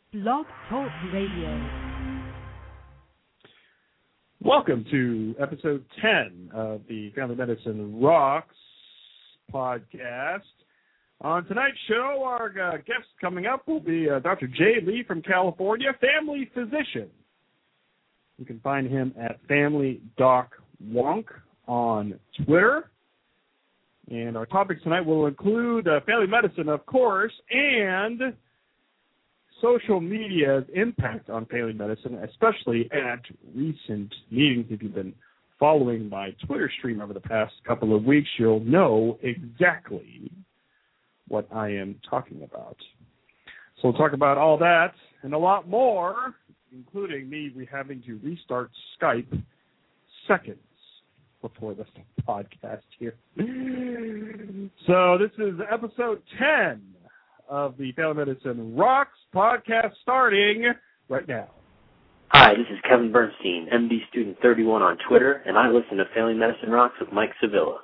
Blog Talk Radio. Welcome to episode 10 of the Family Medicine Rocks podcast. On tonight's show, our guest coming up will be Dr. Jay Lee from California, family physician. You can find him at FamilyDocWonk on Twitter. And our topics tonight will include family medicine, of course, and social media's impact on family medicine, especially at recent meetings. If you've been following my Twitter stream over the past couple of weeks, you'll know exactly what I am talking about. So we'll talk about all that and a lot more, including me having to restart Skype seconds before the podcast here. So this is episode 10 of the Family Medicine Rocks podcast, starting right now. Hi, this is Kevin Bernstein, MD Student 31 on Twitter, and I listen to Family Medicine Rocks with Mike Sevilla.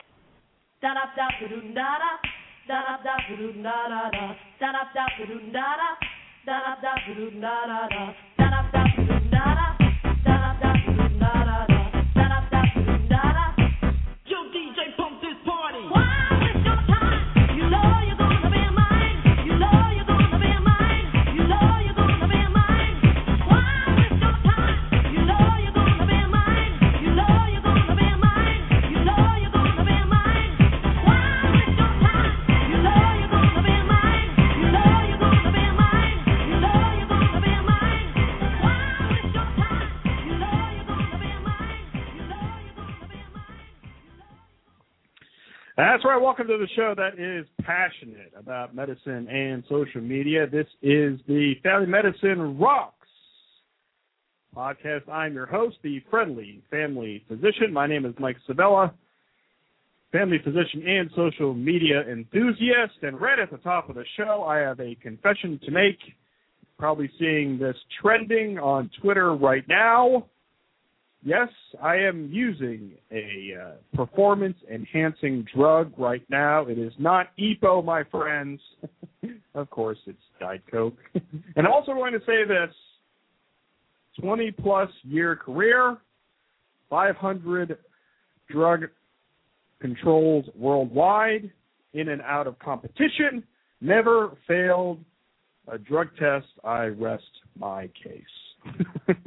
That's right. Welcome to the show that is passionate about medicine and social media. This is the Family Medicine Rocks podcast. I'm your host, the friendly family physician. My name is Mike Sevilla, family physician and social media enthusiast. And right at the top of the show, I have a confession to make. Probably seeing this trending on Twitter right now. Yes, I am using a performance-enhancing drug right now. It is not EPO, my friends. Of course, it's Diet Coke. And I'm also going to say this, 20-plus year career, 500 drug controls worldwide, in and out of competition, never failed a drug test. I rest my case.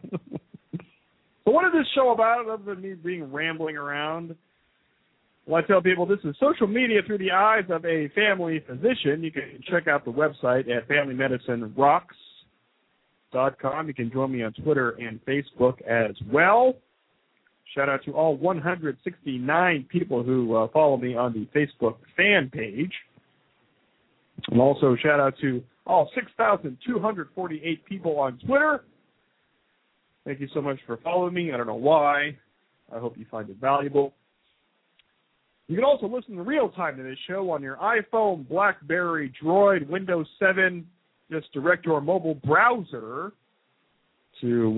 So what is this show about, other than me being rambling around? Well, I tell people this is social media through the eyes of a family physician. You can check out the website at FamilyMedicineRocks.com. You can join me on Twitter and Facebook as well. Shout out to all 169 people who follow me on the Facebook fan page. And also shout out to all 6,248 people on Twitter. Thank you so much for following me. I don't know why. I hope you find it valuable. You can also listen in real time to this show on your iPhone, BlackBerry, Droid, Windows 7. Just direct your mobile browser to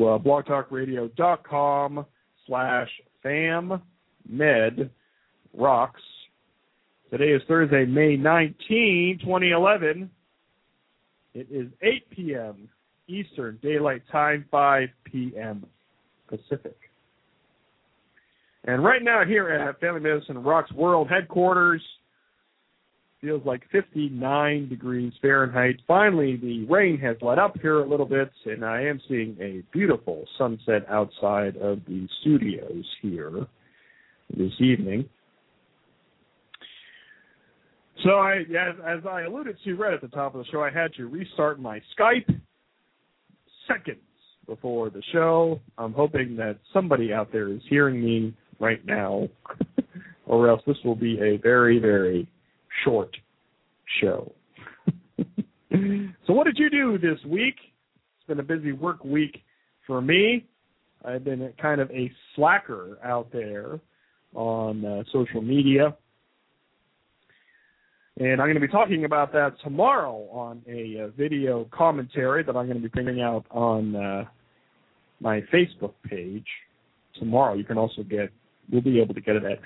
blogtalkradio.com/FamMedRocks. Today is Thursday, May 19, 2011. It is 8 p.m. Eastern Daylight Time, 5 p.m. Pacific. And right now here at Family Medicine Rocks World Headquarters, feels like 59 degrees Fahrenheit. Finally, the rain has let up here a little bit, and I am seeing a beautiful sunset outside of the studios here this evening. So as I alluded to right at the top of the show, I had to restart my Skype seconds before the show. I'm hoping that somebody out there is hearing me right now, or else this will be a very, very short show. So what did you do this week? It's been a busy work week for me. I've been kind of a slacker out there on social media. And I'm going to be talking about that tomorrow on a video commentary that I'm going to be bringing out on my Facebook page tomorrow. You can also you'll be able to get it at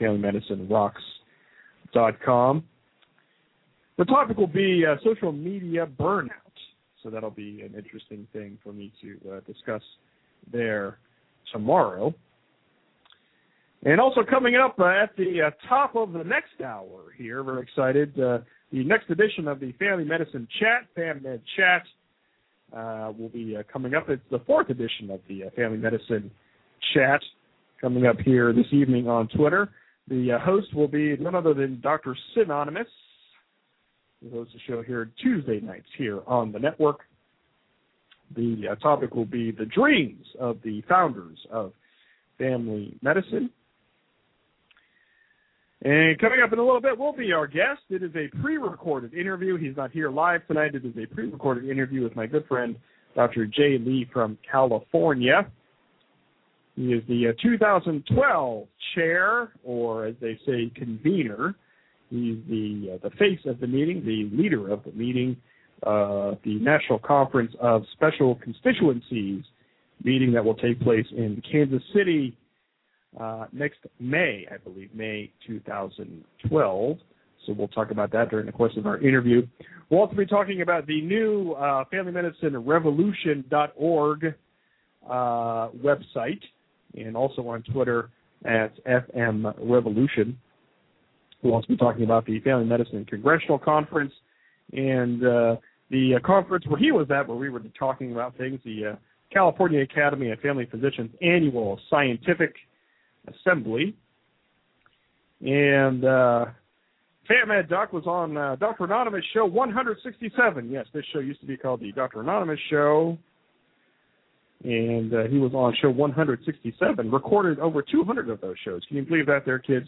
FamilyMedicineRocks.com. The topic will be social media burnout. So that'll be an interesting thing for me to discuss there tomorrow. And also coming up at the top of the next hour here, very excited, the next edition of the Family Medicine Chat, FamMed Chat, will be coming up. It's the 4th edition of the Family Medicine Chat coming up here this evening on Twitter. The host will be none other than Dr. Synonymous, who hosts the show here Tuesday nights here on the network. The topic will be the dreams of the founders of family medicine. And coming up in a little bit will be our guest. It is a pre-recorded interview. He's not here live tonight. It is a pre-recorded interview with my good friend, Dr. Jay Lee from California. He is the 2012 chair, or as they say, convener. He's the face of the meeting, the leader of the meeting, the National Conference of Special Constituencies meeting that will take place in Kansas City next May, I believe, May 2012. So we'll talk about that during the course of our interview. We'll also be talking about the new FamilyMedicineRevolution.org website, and also on Twitter at FM Revolution. We'll also be talking about the Family Medicine Congressional Conference and the conference where he was at, where we were talking about things, the California Academy of Family Physicians Annual Scientific Assembly. And FamMed Doc was on Dr. Anonymous Show 167. Yes, this show used to be called the Dr. Anonymous Show. And he was on show 167, recorded over 200 of those shows. Can you believe that there, kids?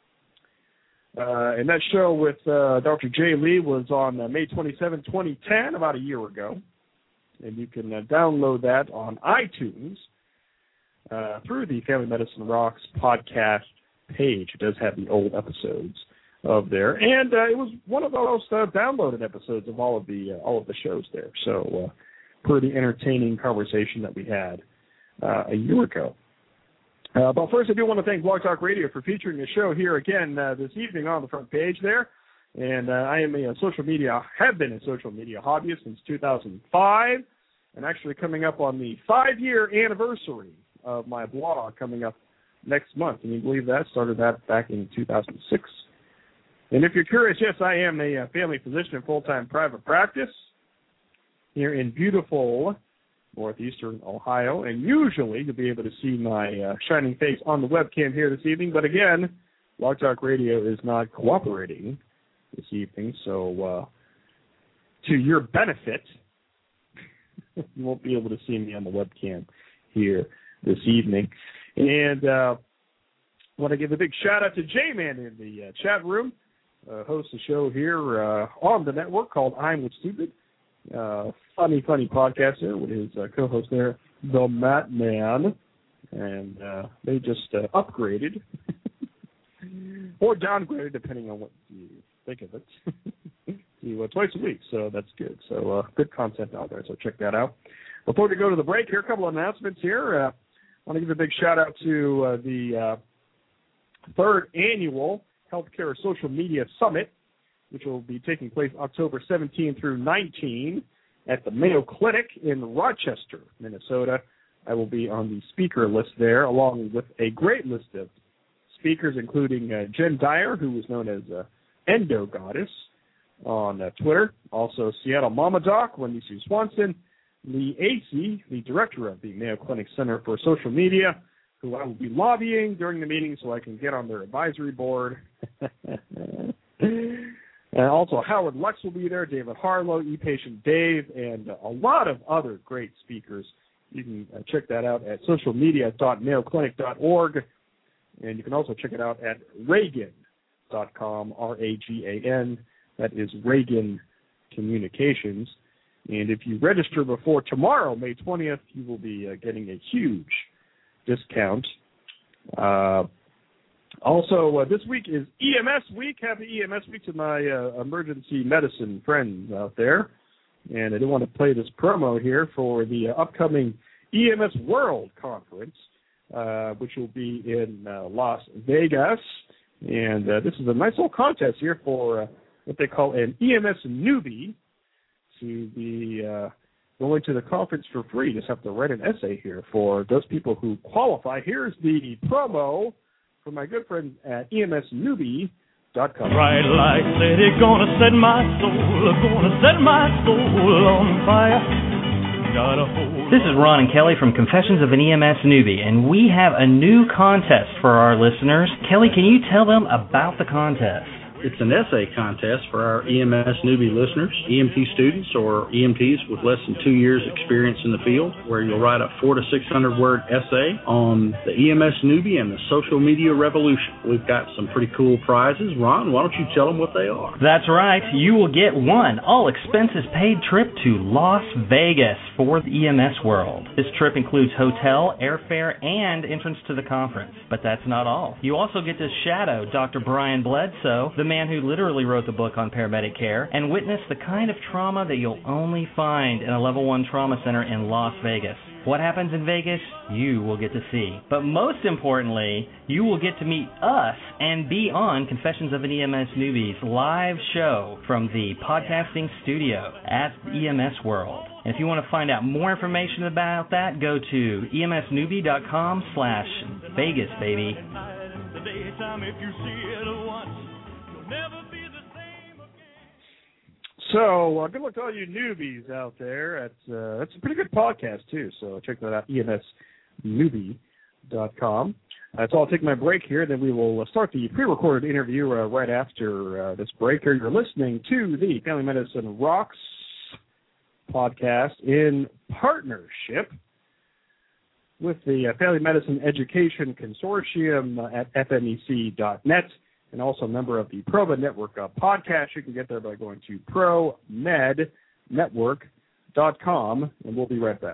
And that show with Dr. Jay Lee was on May 27, 2010, about a year ago. And you can download that on iTunes through the Family Medicine Rocks podcast page. It does have the old episodes of there. And it was one of the most downloaded episodes of all of the shows there. So pretty entertaining conversation that we had a year ago. But first, I do want to thank Blog Talk Radio for featuring the show here again this evening on the front page there. And I am have been a social media hobbyist since 2005, and actually coming up on the 5-year anniversary of my blog coming up next month. Can you believe that? Started that back in 2006. And if you're curious, yes, I am a family physician in full-time private practice here in beautiful northeastern Ohio, and usually you'll be able to see my shining face on the webcam here this evening, but again, Blog Talk Radio is not cooperating this evening, so to your benefit, you won't be able to see me on the webcam here this evening. And I want to give a big shout-out to J-Man in the chat room, hosts a show here on the network called I'm With Stupid. Funny podcast there with his co-host there, the Matt Man, and they just upgraded or downgraded depending on what you think of it to twice a week, so that's good. So good content out there, so check that out. Before we go to the break here, a couple of announcements here. I want to give a big shout out to the 3rd annual Healthcare Social Media Summit, which will be taking place October 17 through 19 at the Mayo Clinic in Rochester, Minnesota. I will be on the speaker list there, along with a great list of speakers, including Jen Dyer, who is known as Endo Goddess on Twitter. Also, Seattle Mama Doc, Wendy Sue Swanson, Lee Acey, the director of the Mayo Clinic Center for Social Media, who I will be lobbying during the meeting so I can get on their advisory board. And also Howard Lux will be there, David Harlow, ePatient Dave, and a lot of other great speakers. You can check that out at socialmedia.mayoclinic.org, and you can also check it out at Ragan.com, R-A-G-A-N. That is Ragan Communications. And if you register before tomorrow, May 20th, you will be getting a huge discount. Also, this week is EMS Week. Happy EMS Week to my emergency medicine friends out there. And I do want to play this promo here for the upcoming EMS World Conference, which will be in Las Vegas. And this is a nice little contest here for what they call an EMS newbie to be going to the conference for free. You just have to write an essay here for those people who qualify. Here's the promo from my good friend at EMSnewbie.com. Bright light, lady, gonna set my soul on fire. This is Ron and Kelly from Confessions of an EMS Newbie, and we have a new contest for our listeners. Kelly, can you tell them about the contest? It's an essay contest for our EMS Newbie listeners, EMT students or EMTs with less than 2 years experience in the field, where you'll write a 400 to 600 word essay on the EMS Newbie and the social media revolution. We've got some pretty cool prizes. Ron, why don't you tell them what they are? That's right. You will get one all expenses paid trip to Las Vegas for the EMS World. This trip includes hotel, airfare, and entrance to the conference. But that's not all. You also get to shadow Dr. Brian Bledsoe, the man who literally wrote the book on paramedic care, and witness the kind of trauma that you'll only find in a level 1 trauma center in Las Vegas. What happens in Vegas, you will get to see. But most importantly, you will get to meet us and be on Confessions of an EMS Newbie's live show from the podcasting studio at EMS World. And if you want to find out more information about that, go to emsnewbie.com/Vegas, baby. So, good luck to all you newbies out there. That's a pretty good podcast, too, so check that out, emsnewbie.com. So I'll take my break here, then we will start the pre-recorded interview right after this break. Here you're listening to the Family Medicine Rocks podcast in partnership with the Family Medicine Education Consortium at FMEC.net. And also a member of the ProMed Network podcast. You can get there by going to promednetwork.com, and we'll be right back.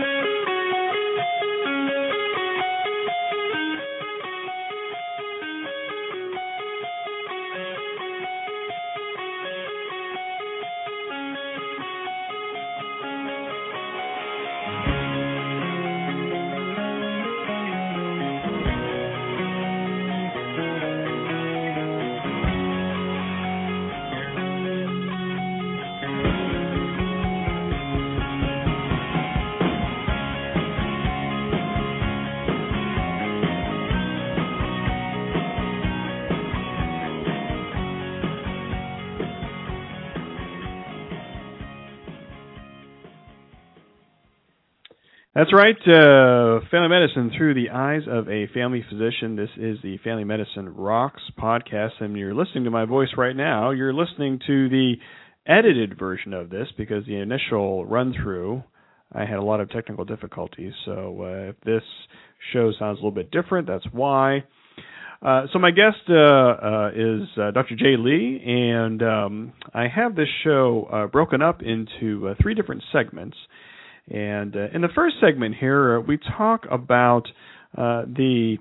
That's right. Family Medicine through the eyes of a family physician. This is the Family Medicine Rocks podcast, and you're listening to my voice right now. You're listening to the edited version of this because the initial run-through, I had a lot of technical difficulties. So if this show sounds a little bit different, that's why. So my guest is Dr. Jay Lee, and I have this show broken up into 3 different segments. And in the first segment here, we talk about the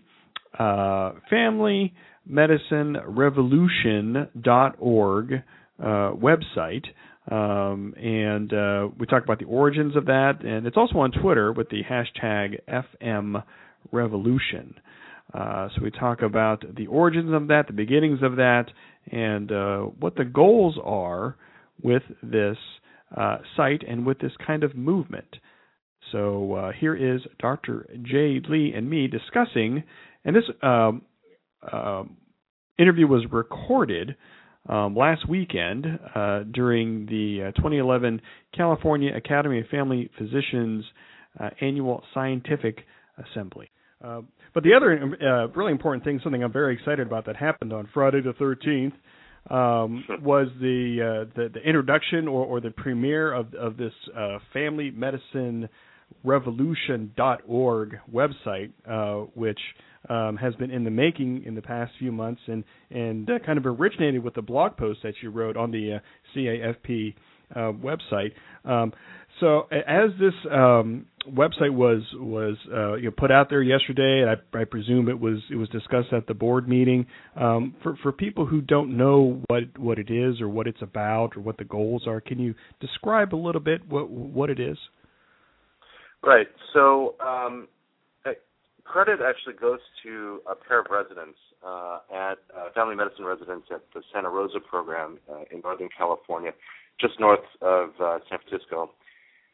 FamilyMedicineRevolution.org website, and we talk about the origins of that, and it's also on Twitter with the hashtag FMRevolution. So we talk about the origins of that, the beginnings of that, and what the goals are with this site and with this kind of movement. So here is Dr. Jay Lee and me discussing, and this interview was recorded last weekend during the 2011 California Academy of Family Physicians Annual Scientific Assembly. But the other really important thing, something I'm very excited about that happened on Friday the 13th, was the introduction or the premiere of this Family Medicine Revolution.org website, which has been in the making in the past few months and kind of originated with the blog post that you wrote on the CAFP website. So as this website was put out there yesterday, and I presume it was discussed at the board meeting. For people who don't know what it is or what it's about or what the goals are, can you describe a little bit what it is? Right. So credit actually goes to a pair of residents at family medicine residents at the Santa Rosa program in Northern California, just north of San Francisco.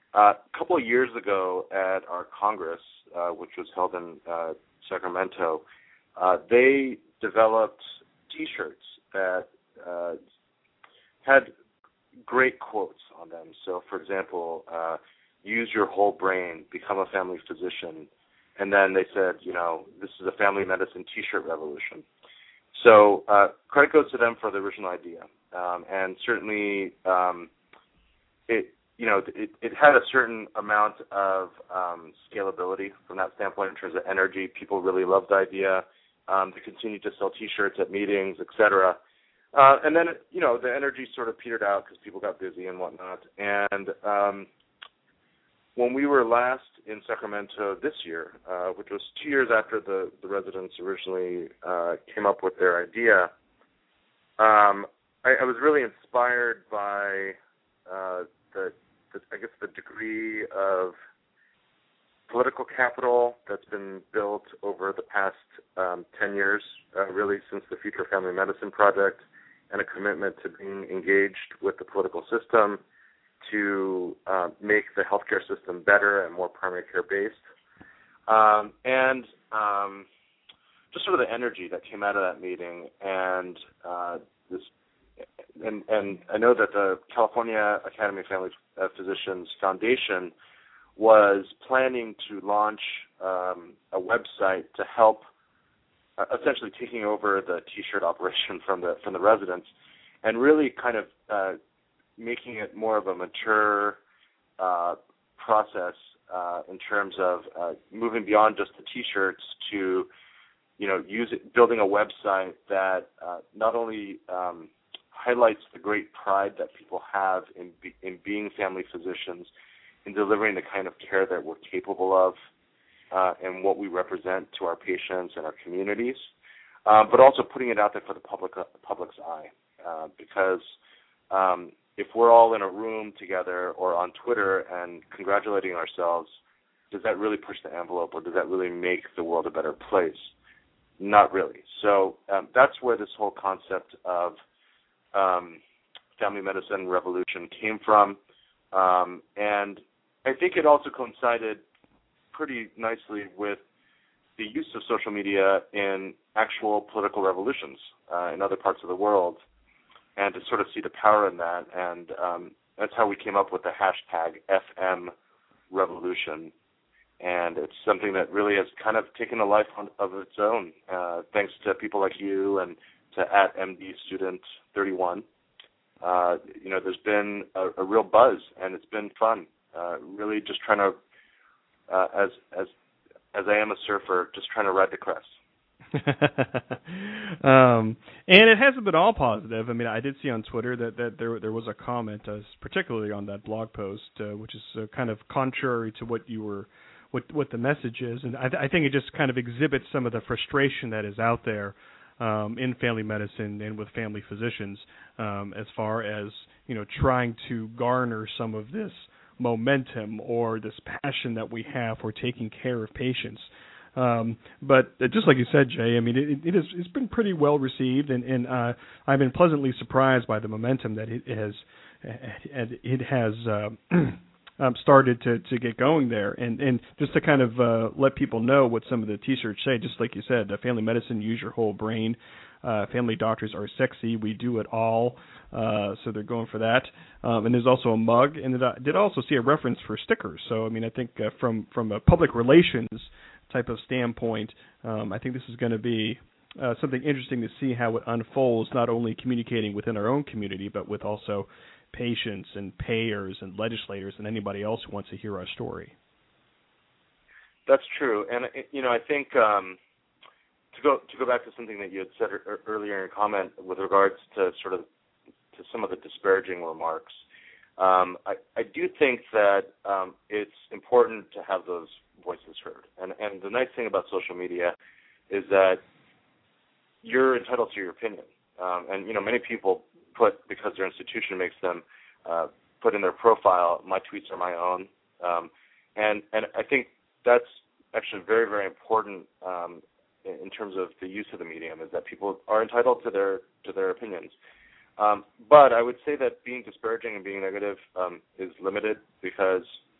A couple of years ago at our Congress, which was held in Sacramento, they developed T-shirts that had great quotes on them. So, for example, use your whole brain, become a family physician. And then they said, this is a family medicine T-shirt revolution. So credit goes to them for the original idea. And certainly it had a certain amount of scalability from that standpoint in terms of energy. People really loved the idea. They continued to sell T-shirts at meetings, et cetera. And then, the energy sort of petered out because people got busy and whatnot. And when we were last in Sacramento this year, which was 2 years after the residents originally came up with their idea, I was really inspired by the degree of political capital that's been built over the past 10 years, really since the Future Family Medicine Project, and a commitment to being engaged with the political system to make the healthcare system better and more primary care based, and just sort of the energy that came out of that meeting, and and I know that the California Academy of Family Physicians Foundation was planning to launch a website to help, essentially taking over the T-shirt operation from the residents, and really kind of making it more of a mature process in terms of moving beyond just the T-shirts to, building a website that not only highlights the great pride that people have in being family physicians, in delivering the kind of care that we're capable of, and what we represent to our patients and our communities, but also putting it out there for the public's eye, because if we're all in a room together or on Twitter and congratulating ourselves, does that really push the envelope, or does that really make the world a better place? Not really. So that's where this whole concept of family medicine revolution came from, and I think it also coincided pretty nicely with the use of social media in actual political revolutions in other parts of the world, and to sort of see the power in that. And that's how we came up with the hashtag FMRevolution. And it's something that really has kind of taken a life of its own, thanks to people like you and to @MDStudent31. There's been a real buzz, and it's been fun. Really just trying to, as I am a surfer, just trying to ride the crest. And it hasn't been all positive. I mean, I did see on Twitter that there was a comment, particularly on that blog post, which is kind of contrary to what you were, what the message is, and I think it just kind of exhibits some of the frustration that is out there in family medicine and with family physicians, as far as trying to garner some of this momentum or this passion that we have for taking care of patients. But just like you said, Jay, I mean, it's been pretty well received, and I've been pleasantly surprised by the momentum that it has started to get going there. And just to kind of let people know what some of the T-shirts say, just like you said, family medicine, use your whole brain. Family doctors are sexy. We do it all. So they're going for that. And there's also a mug, and I did also see a reference for stickers. So I mean, I think from a public relations type of standpoint, I think this is going to be something interesting to see how it unfolds, not only communicating within our own community, but with also patients and payers and legislators and anybody else who wants to hear our story. That's true, and I think to go back to something that you had said earlier in your comment with regards to some of the disparaging remarks. I do think that it's important to have those voices heard, and the nice thing about social media is that you're entitled to your opinion, and many people put, because their institution makes them put in their profile, my tweets are my own, and I think that's actually very, very important in terms of the use of the medium, is that people are entitled to their opinions. But I would say that being disparaging and being negative is limited, because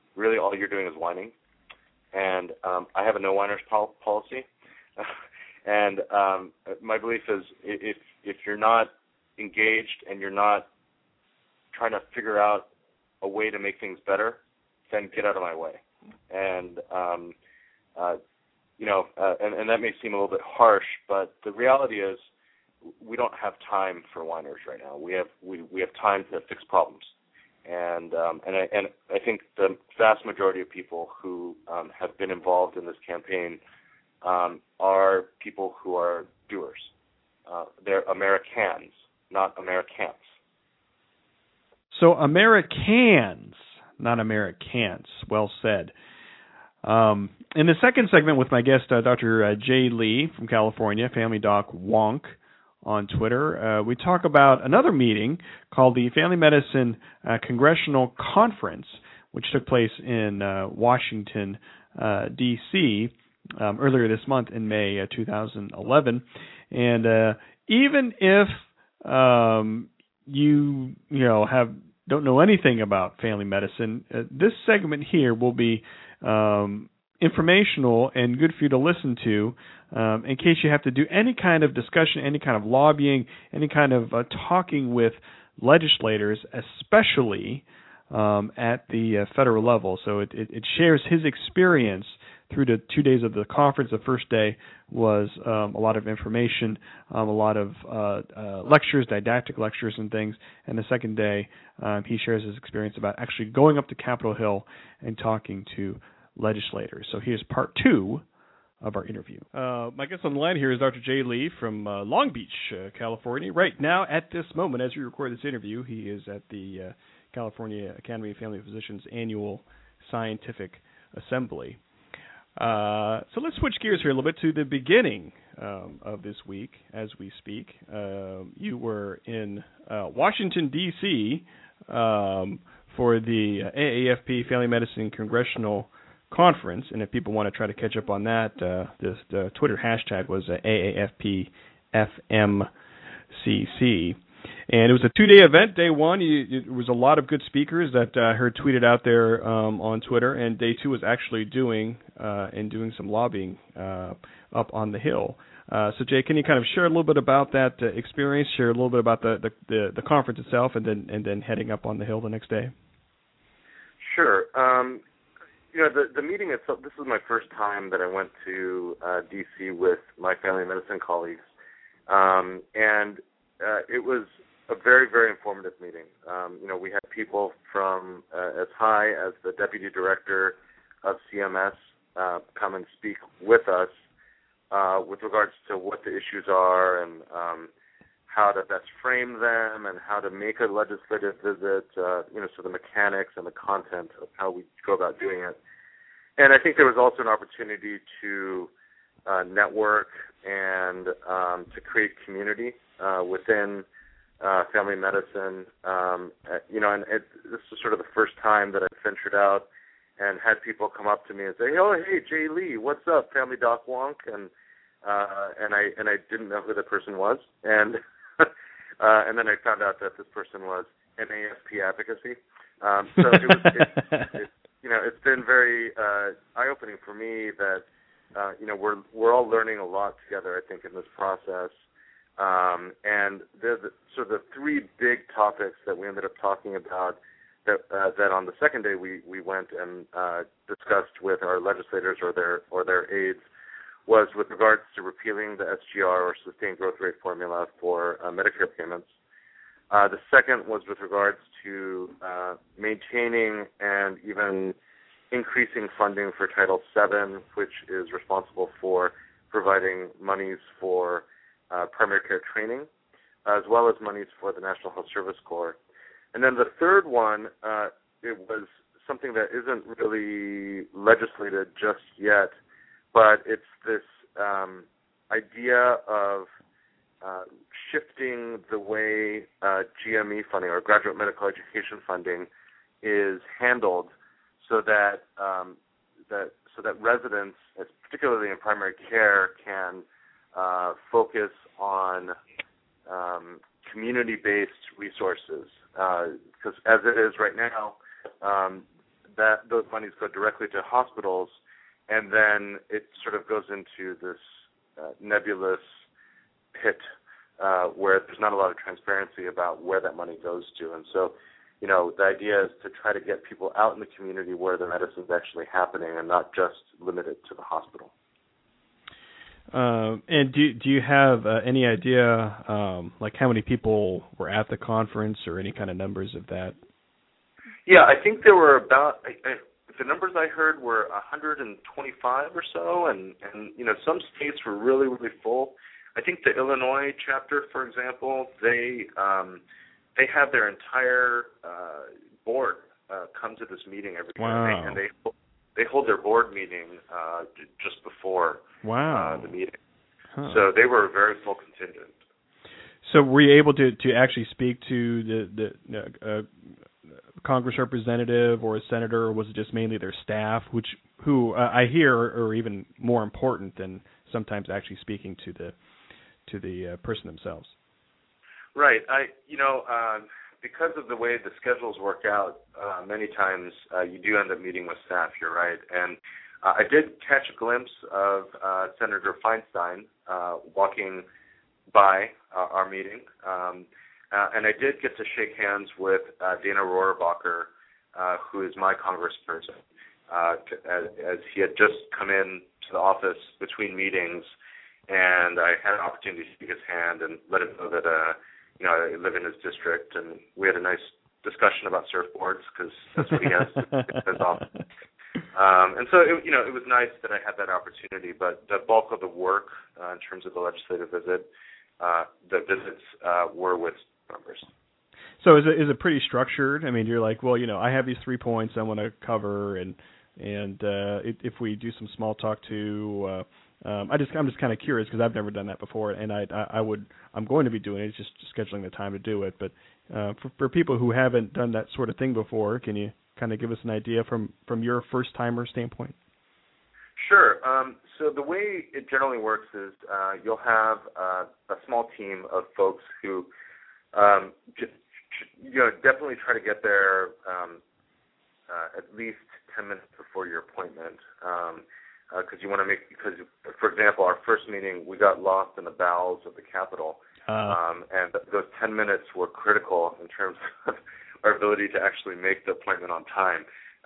really all you're doing is whining. And I have a no whiners policy. And my belief is if you're not engaged and you're not trying to figure out a way to make things better, then get out of my way. And and that may seem a little bit harsh, but the reality is we don't have time for whiners right now. We have time to fix problems. And I think the vast majority of people who have been involved in this campaign are people who are doers. They're Americans, not Americans. So Americans, not Americans. Well said. In the second segment with my guest, Dr. Jay Lee from California, Family Doc Wonk on Twitter, we talk about another meeting called the Family Medicine Congressional Conference, which took place in Washington, D.C., earlier this month in May 2011. And even if you don't know anything about family medicine, this segment here will be informational and good for you to listen to in case you have to do any kind of discussion, any kind of lobbying, any kind of talking with legislators, especially at the federal level. So it shares his experience through the 2 days of the conference. The first day was a lot of information, a lot of lectures, didactic lectures and things. And the second day, he shares his experience about actually going up to Capitol Hill and talking to legislators. So here's part 2 of our interview. My guest on the line here is Dr. Jay Lee from Long Beach, California. Right now, at this moment, as we record this interview, he is at the California Academy of Family Physicians annual scientific assembly. So let's switch gears here a little bit to the beginning of this week as we speak. You were in Washington, D.C. For the AAFP Family Medicine Congressional Conference, and if people want to try to catch up on that, the Twitter hashtag was AAFPFMCC. And it was a 2-day event. Day one, it was a lot of good speakers that I heard tweeted out there on Twitter. And day 2 was actually doing some lobbying up on the Hill. So Jay, can you kind of share a little bit about that experience? Share a little bit about the conference itself, and then heading up on the Hill the next day. Sure. The meeting itself. This was my first time that I went to D.C. with my family medicine colleagues, and it was a very, very informative meeting. We had people from as high as the deputy director of CMS come and speak with us with regards to what the issues are and how to best frame them and how to make a legislative visit, so the mechanics and the content of how we go about doing it. And I think there was also an opportunity to network and to create community within family medicine. And this was sort of the first time that I ventured out and had people come up to me and say, "Oh, hey, Jay Lee, what's up, Family Doc Wonk?" And I didn't know who the person was, and and then I found out that this person was NASP Advocacy. So it's been very eye-opening for me that we're all learning a lot together, I think, in this process. And the 3 big topics that we ended up talking about that on the second day we went and discussed with our legislators or their aides was with regards to repealing the SGR or sustained growth rate formula for Medicare payments. The second was with regards to maintaining and even increasing funding for Title VII, which is responsible for providing monies for primary care training, as well as monies for the National Health Service Corps. And then the third one, it was something that isn't really legislated just yet, but it's this idea of shifting the way GME funding or graduate medical education funding is handled, so that residents, particularly in primary care, can focus on community-based resources. Because as it is right now, those monies go directly to hospitals, and then it sort of goes into this nebulous pit where there's not a lot of transparency about where that money goes to. And so, the idea is to try to get people out in the community where the medicine's actually happening and not just limit it to the hospital. And do you have any idea, like how many people were at the conference or any kind of numbers of that? Yeah, I think there were about, the numbers I heard were 125 or so, and some states were really, really full. I think the Illinois chapter, for example, they have their entire board come to this meeting every year, and they hold their board meeting just before the meeting. Huh. So they were a very full contingent. So were you able to actually speak to the Congress representative or a senator, or was it just mainly their staff, who I hear are even more important than sometimes actually speaking to the person themselves? Right. Because of the way the schedules work out, many times you do end up meeting with staff. You're right, and I did catch a glimpse of Senator Feinstein walking by our meeting. And I did get to shake hands with Dana Rohrabacher, who is my congressperson, as he had just come in to the office between meetings, and I had an opportunity to shake his hand and let him know that I live in his district, and we had a nice discussion about surfboards because that's what he has in his office. And so it was nice that I had that opportunity, but the bulk of the work in terms of the legislative visit, the visits were with members. So is it pretty structured? I mean, you're like, well, I have these 3 points I want to cover, and if we do some small talk too, I'm just kind of curious because I've never done that before, and I'm going to be doing it. It's just scheduling the time to do it. But for people who haven't done that sort of thing before, can you kind of give us an idea from your first timer standpoint? Sure. So the way it generally works is you'll have a small team of folks who definitely try to get there at least 10 minutes before your appointment, because for example, our first meeting, we got lost in the bowels of the Capitol, and those 10 minutes were critical in terms of our ability to actually make the appointment on time.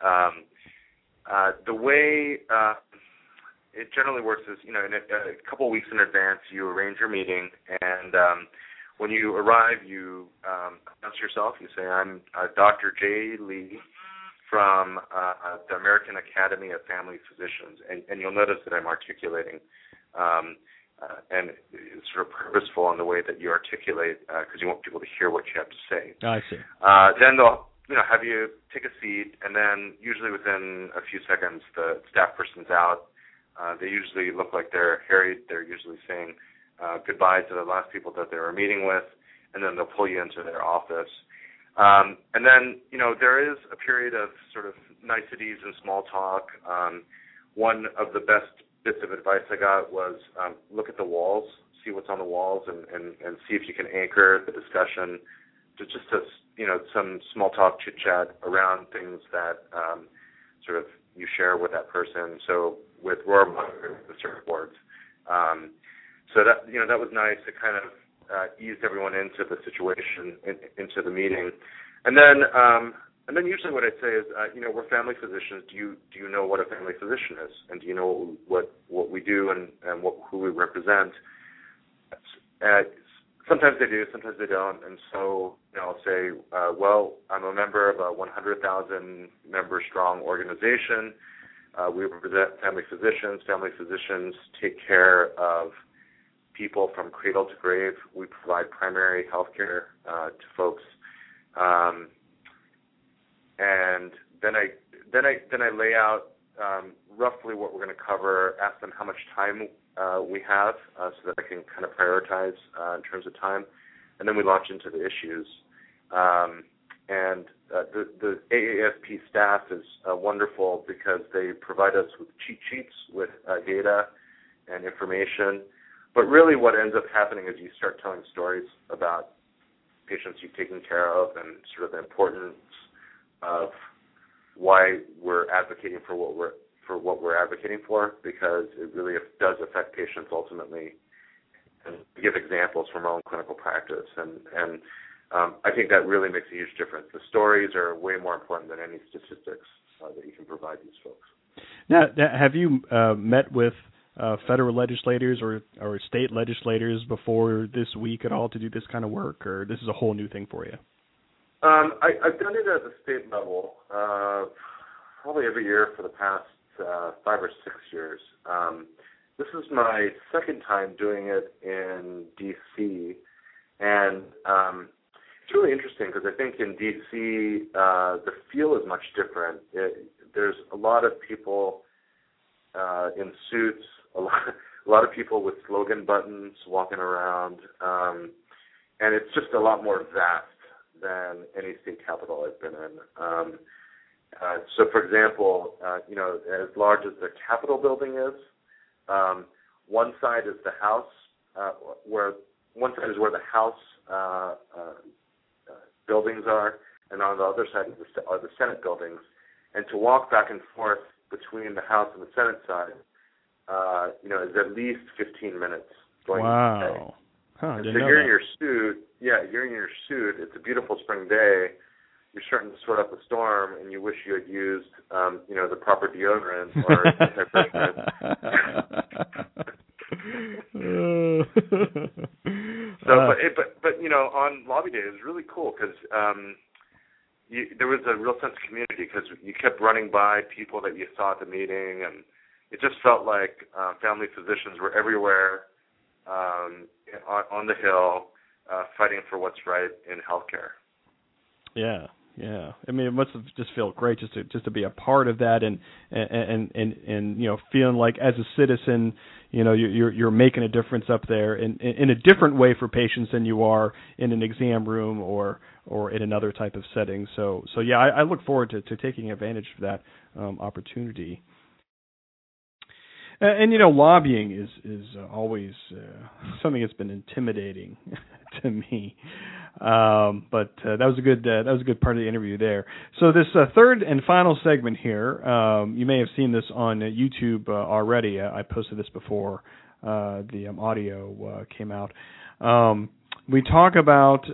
The way it generally works is, in a couple of weeks in advance, you arrange your meeting, and when you arrive, you announce yourself. You say, I'm Dr. Jay Lee from the American Academy of Family Physicians, and you'll notice that I'm articulating, and it's sort of purposeful in the way that you articulate because you want people to hear what you have to say. I see. Then they'll have you take a seat, and then usually within a few seconds, the staff person's out. They usually look like they're harried. They're usually saying goodbye to the last people that they were meeting with, and then they'll pull you into their office. And then, there is a period of sort of niceties and small talk. One of the best bits of advice I got was look at the walls, see what's on the walls, and see if you can anchor the discussion to just some small talk chit-chat around things that sort of you share with that person. So with Rohrabacher, the surfboards. So that that was nice. It kind of eased everyone into the situation, into the meeting, and then usually what I'd say is, we're family physicians. Do you know what a family physician is, and do you know what we do and who we represent? Sometimes they do, sometimes they don't, and so I'll say, well, I'm a member of a 100,000 member strong organization. We represent family physicians. Family physicians take care of people from cradle to grave. We provide primary health care to folks, and then I lay out roughly what we're going to cover. Ask them how much time we have, so that I can kind of prioritize in terms of time, and then we launch into the issues. And the AAFP staff is wonderful because they provide us with cheat sheets with data and information. But really what ends up happening is you start telling stories about patients you've taken care of and sort of the importance of why we're advocating for what we're advocating for, because it really does affect patients ultimately. And give examples from our own clinical practice, and I think that really makes a huge difference. The stories are way more important than any statistics that you can provide these folks. Now, have you met with federal legislators or state legislators before this week at all to do this kind of work, or this is a whole new thing for you? I've done it at the state level probably every year for the past 5 or 6 years. This is my second time doing it in D.C., and it's really interesting because I think in D.C. The feel is much different. There's a lot of people in suits, a lot of people with slogan buttons walking around, and it's just a lot more vast than any state capital I've been in. So, for example, as large as the Capitol building is, one side is the House, where the House buildings are, and on the other side are the Senate buildings. And to walk back and forth between the House and the Senate side, is at least 15 minutes. Wow. Huh, so you're in your suit. Yeah, you're in your suit. It's a beautiful spring day. You're starting to sort out the storm, and you wish you had used, the proper deodorant or anti-perspirant. But on lobby day, it was really cool because there was a real sense of community because you kept running by people that you saw at the meeting, and it just felt like family physicians were everywhere on the Hill fighting for what's right in healthcare. Yeah. Yeah, I mean, it must have just felt great just to be a part of that, and feeling like as a citizen, you're making a difference up there in a different way for patients than you are in an exam room or in another type of setting. So yeah, I look forward to taking advantage of that opportunity. And lobbying is always something that's been intimidating to me. But that was a good part of the interview there. So this third and final segment here, you may have seen this on YouTube already. I posted this before the audio came out. We talk about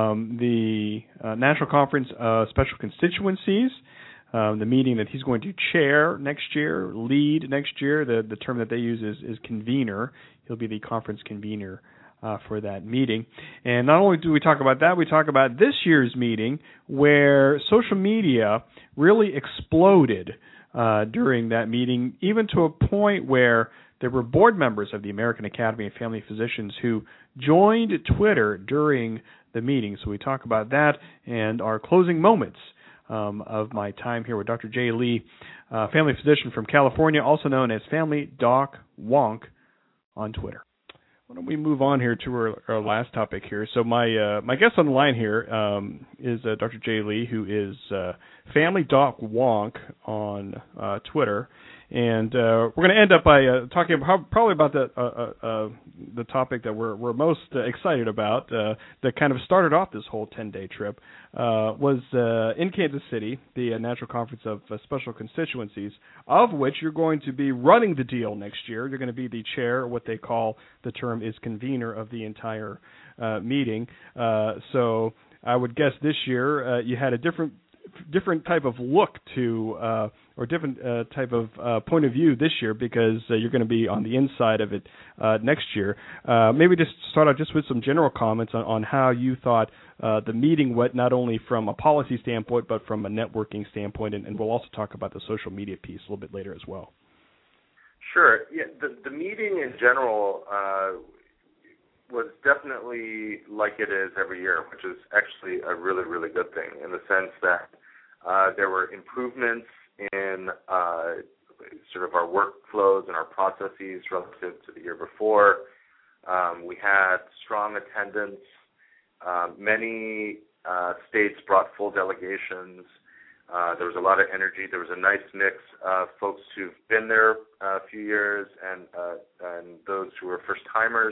the National Conference of Special Constituencies. The meeting that he's going to chair next year, lead next year. The term that they use is convener. He'll be the conference convener for that meeting. And not only do we talk about that, we talk about this year's meeting where social media really exploded during that meeting, even to a point where there were board members of the American Academy of Family Physicians who joined Twitter during the meeting. So we talk about that and our closing moments of my time here with Dr. Jay Lee, family physician from California, also known as Family Doc Wonk on Twitter. Why don't we move on here to our last topic here? So my guest on the line here is Dr. Jay Lee, who is Family Doc Wonk on Twitter. And we're going to end up by talking probably about the topic that we're most excited about, that kind of started off this whole 10-day trip, was in Kansas City, the National Conference of Special Constituencies, of which you're going to be running the deal next year. You're going to be the chair, what they call, the term is convener of the entire meeting. So I would guess this year you had a different type of look to or different type of point of view this year because you're going to be on the inside of it next year. Maybe just start out just with some general comments on how you thought the meeting went, not only from a policy standpoint but from a networking standpoint, and we'll also talk about the social media piece a little bit later as well. Sure. Yeah, the meeting in general was definitely like it is every year, which is actually a really, really good thing in the sense that there were improvements in sort of our workflows and our processes relative to the year before. We had strong attendance. Many states brought full delegations. There was a lot of energy. There was a nice mix of folks who've been there a few years and those who were first-timers.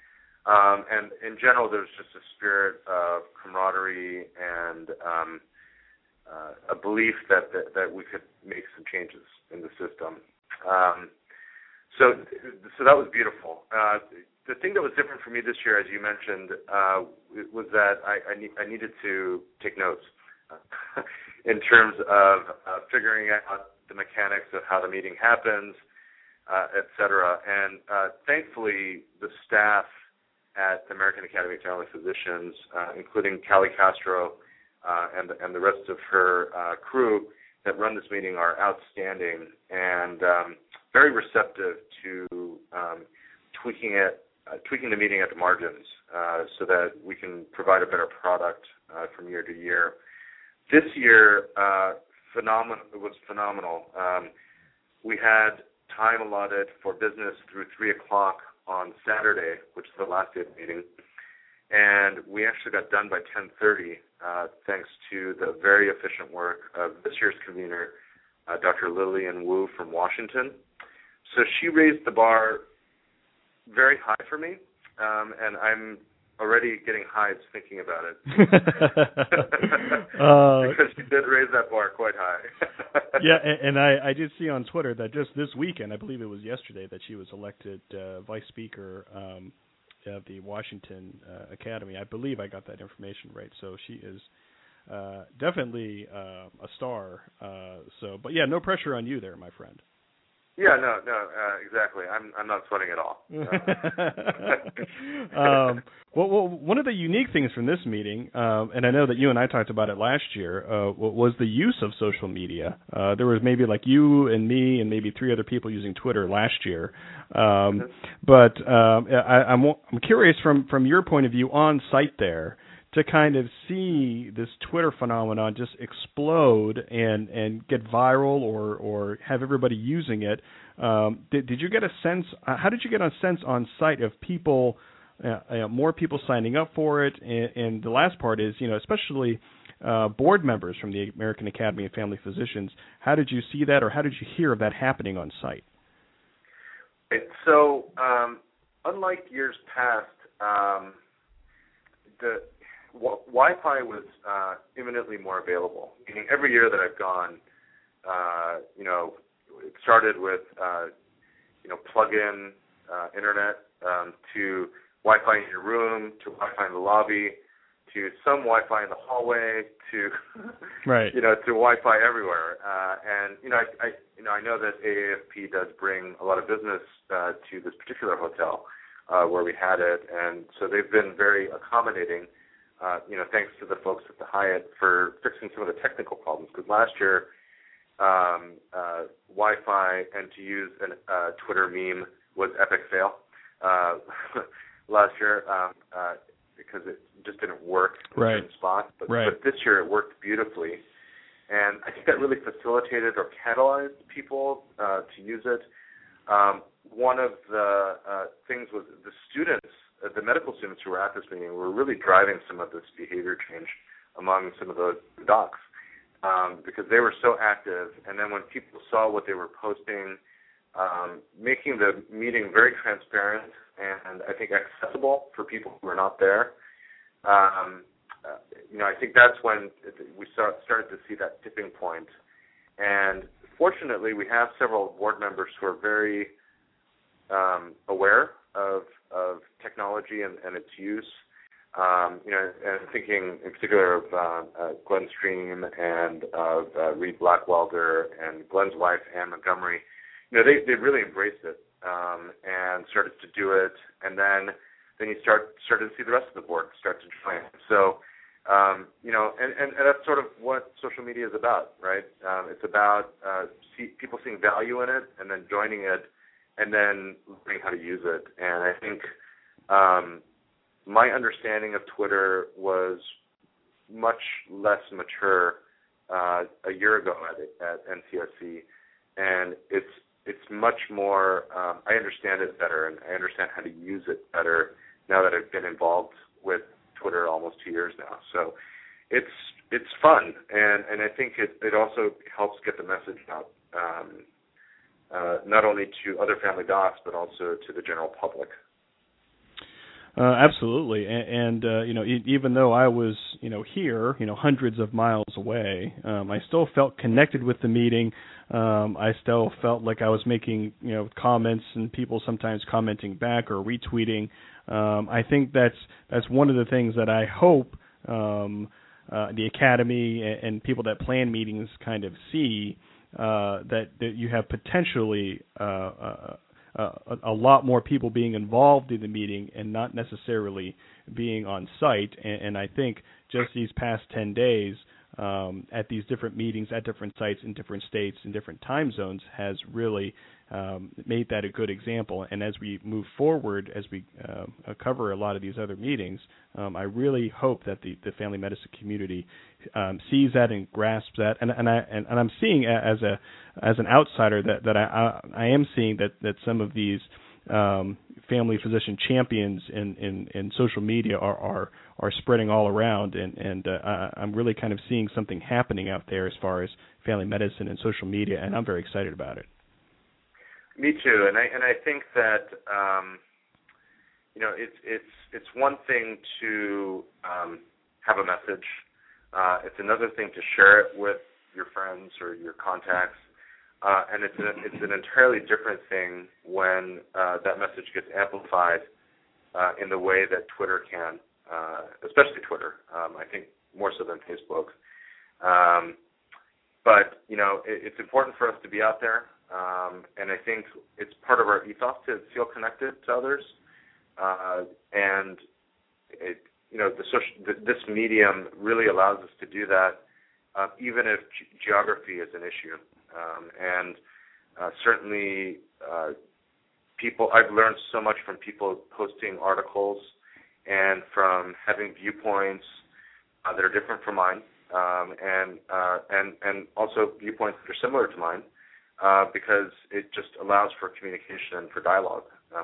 And in general, there was just a spirit of camaraderie and a belief that we could make some changes in the system. So that was beautiful. The thing that was different for me this year, as you mentioned, was that I needed to take notes in terms of figuring out the mechanics of how the meeting happens, et cetera. And thankfully, the staff at the American Academy of Family Physicians, including Callie Castro and the rest of her crew that run this meeting, are outstanding and very receptive to tweaking the meeting at the margins so that we can provide a better product from year to year. This year, it was phenomenal. We had time allotted for business through 3 o'clock on Saturday, which is the last day of the meeting, and we actually got done by 10:30, thanks to the very efficient work of this year's convener, Dr. Lillian Wu from Washington. So she raised the bar very high for me, and I'm already getting highs thinking about it. Because she did raise that bar quite high. Yeah, and I did see on Twitter that just this weekend, I believe it was yesterday, that she was elected vice speaker of the Washington Academy. I believe I got that information right. So she is definitely a star. But yeah, no pressure on you there, my friend. Yeah, no, exactly. I'm not sweating at all. Well, one of the unique things from this meeting, and I know that you and I talked about it last year, was the use of social media. There was maybe like you and me and maybe 3 other people using Twitter last year. But I'm curious from your point of view on site there, to kind of see this Twitter phenomenon just explode and get viral or have everybody using it. Did you get a sense? How did you get a sense on site of people, more people signing up for it? And the last part is, especially board members from the American Academy of Family Physicians. How did you see that, or how did you hear of that happening on site? So, unlike years past, the Wi-Fi was imminently more available. Meaning every year that I've gone, it started with, plug-in internet to Wi-Fi in your room, to Wi-Fi in the lobby, to some Wi-Fi in the hallway, to right, to Wi-Fi everywhere. I know that AAFP does bring a lot of business to this particular hotel where we had it, and so they've been very accommodating. Thanks to the folks at the Hyatt for fixing some of the technical problems. Because last year, Wi-Fi, and to use a Twitter meme, was epic fail last year because it just didn't work in certain spots. But this year it worked beautifully. And I think that really facilitated or catalyzed people to use it. One of the things was the students, the medical students who were at this meeting, were really driving some of this behavior change among some of the docs because they were so active. And then when people saw what they were posting, making the meeting very transparent and I think accessible for people who are not there, I think that's when we started to see that tipping point. And fortunately, we have several board members who are very aware of technology and its use. And thinking in particular of Glenn Stream and of Reed Blackwelder and Glenn's wife, Ann Montgomery. They really embraced it and started to do it. And then you started to see the rest of the board start to join. So, and that's sort of what social media is about, right? It's about people seeing value in it and then joining it and then learning how to use it. And I think my understanding of Twitter was much less mature a year ago at NCSC, and it's much more. I understand it better, and I understand how to use it better now that I've been involved with Twitter almost 2 years now. So it's fun, and I think it also helps get the message out, not only to other family docs but also to the general public. Absolutely, and even though I was, here, hundreds of miles away, I still felt connected with the meeting. I still felt like I was making, comments, and people sometimes commenting back or retweeting. I think that's one of the things that I hope the Academy and people that plan meetings kind of see, that you have potentially a lot more people being involved in the meeting and not necessarily being on site. And I think just these past 10 days at these different meetings at different sites in different states in different time zones has really made that a good example. And as we move forward, as we cover a lot of these other meetings, I really hope that the family medicine community sees that and grasps that. And I'm seeing as an outsider that I am seeing that some of these family physician champions in social media are spreading all around, and I'm really kind of seeing something happening out there as far as family medicine and social media, and I'm very excited about it. Me too, and I think that it's one thing to have a message. It's another thing to share it with your friends or your contacts, and it's an entirely different thing when that message gets amplified in the way that Twitter can, especially Twitter. I think more so than Facebook. But it's important for us to be out there. And I think it's part of our ethos to feel connected to others, and this medium really allows us to do that, even if geography is an issue. And certainly, I've learned so much from people posting articles and from having viewpoints that are different from mine, and also viewpoints that are similar to mine. Because it just allows for communication and for dialogue.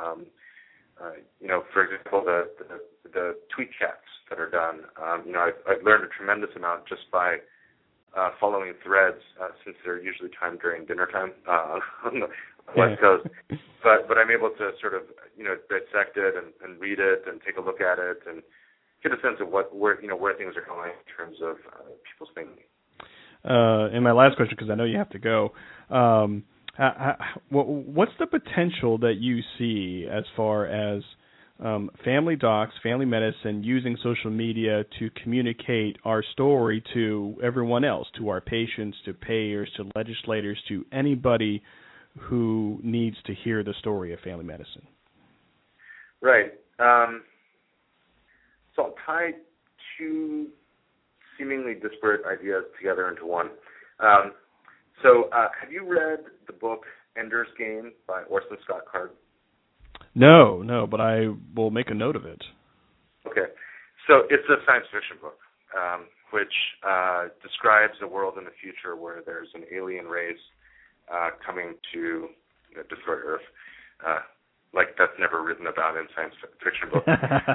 For example, the tweet chats that are done. I've learned a tremendous amount just by following threads, since they're usually timed during dinner time on the West Coast. But I'm able to sort of dissect it and read it and take a look at it and get a sense of where things are going in terms of people's thinking. And my last question, because I know you have to go, what's the potential that you see as far as family docs, family medicine using social media to communicate our story to everyone else, to our patients, to payers, to legislators, to anybody who needs to hear the story of family medicine? Right. So I'll tie two seemingly disparate ideas together into one. So have you read the book Ender's Game by Orson Scott Card? No, but I will make a note of it. Okay. So it's a science fiction book, which describes a world in the future where there's an alien race coming to destroy Earth. Like that's never written about in science fiction books.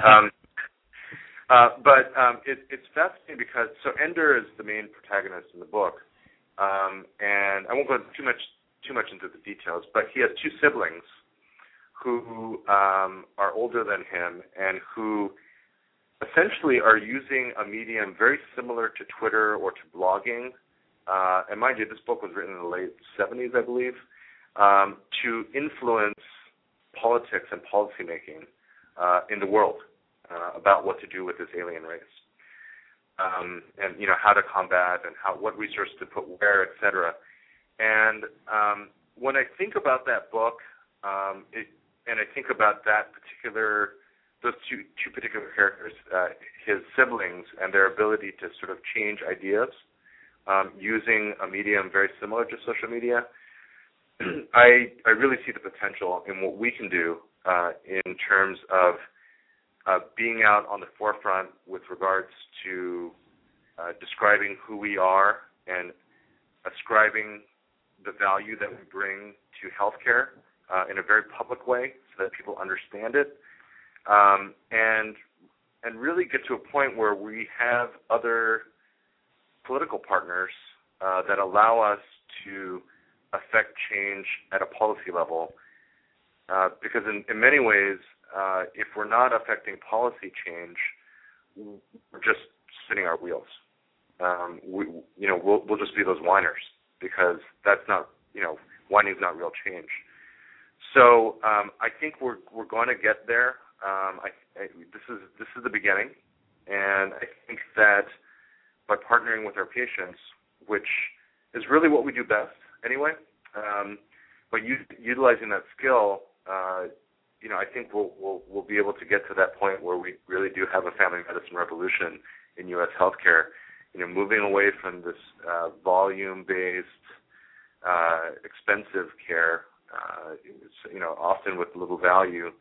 But it's fascinating because Ender is the main protagonist in the book, and I won't go too much into the details. But he has two siblings who are older than him and who essentially are using a medium very similar to Twitter or to blogging. And mind you, this book was written in the late 70s, I believe, to influence politics and policymaking in the world. About what to do with this alien race, and how to combat and what resources to put where, etc. And when I think about that book, and I think about those two particular characters, his siblings, and their ability to sort of change ideas using a medium very similar to social media, I really see the potential in what we can do in terms of being out on the forefront with regards to describing who we are and ascribing the value that we bring to healthcare in a very public way so that people understand it, and really get to a point where we have other political partners that allow us to affect change at a policy level. Because in many ways, if we're not affecting policy change, we're just spinning our wheels. We'll just be those whiners, because that's not, whining is not real change. So I think we're going to get there. This is the beginning, and I think that by partnering with our patients, which is really what we do best anyway, but utilizing that skill, I think we'll be able to get to that point where we really do have a family medicine revolution in U.S. healthcare. Moving away from this volume-based, expensive care, often with little value,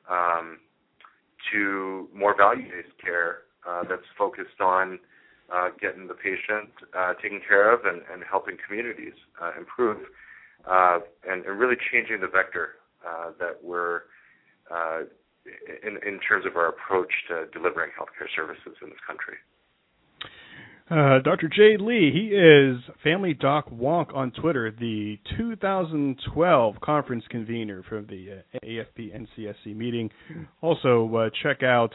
to more value-based care that's focused on getting the patient taken care of and helping communities improve, and really changing the vector that we're in terms of our approach to delivering healthcare services in this country. Dr. Jay Lee, he is Family Doc Wonk on Twitter, the 2012 conference convener for the AFP-NCSC meeting. Also, check out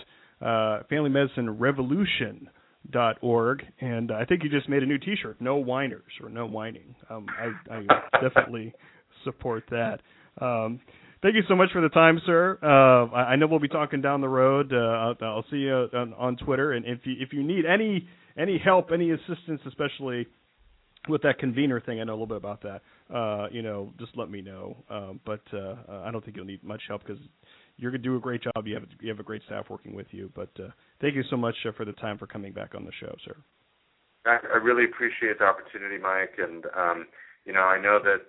FamilyMedicineRevolution.org, and I think you just made a new T-shirt, No Whiners, or No Whining. I definitely support that. Thank you so much for the time, sir. I know we'll be talking down the road. I'll see you on Twitter, and if you need any help, any assistance, especially with that convener thing, I know a little bit about that. Just let me know. But I don't think you'll need much help, because you're going to do a great job. You have a great staff working with you. But thank you so much for the time for coming back on the show, sir. I really appreciate the opportunity, Mike, and I know that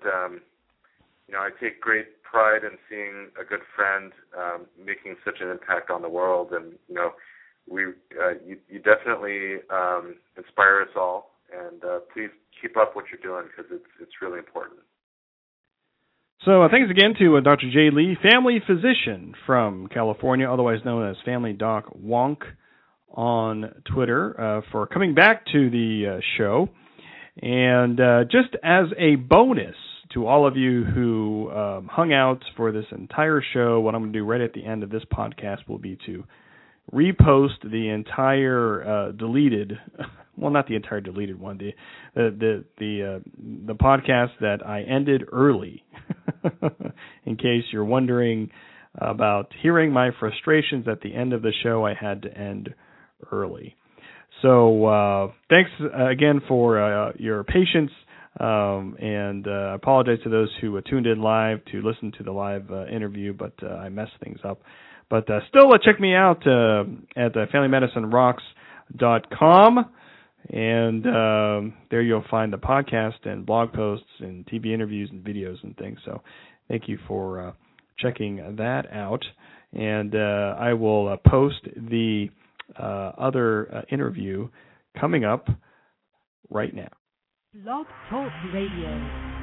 I take great pride in seeing a good friend making such an impact on the world, and you definitely inspire us all, and please keep up what you're doing, because it's really important. So thanks again to Dr. Jay Lee, family physician from California, otherwise known as Family Doc Wonk on Twitter, for coming back to the show. And just as a bonus to all of you who hung out for this entire show, what I'm going to do right at the end of this podcast will be to repost the entire deleted, well, not the entire deleted one, the podcast that I ended early, in case you're wondering about hearing my frustrations at the end of the show. I had to end early. So thanks again for your patience, and I apologize to those who tuned in live to listen to the live interview, but I messed things up. But still, check me out at FamilyMedicineRocks.com, and there you'll find the podcast and blog posts and TV interviews and videos and things. So thank you for checking that out. And I will post the other interview coming up right now. Blog Talk Radio.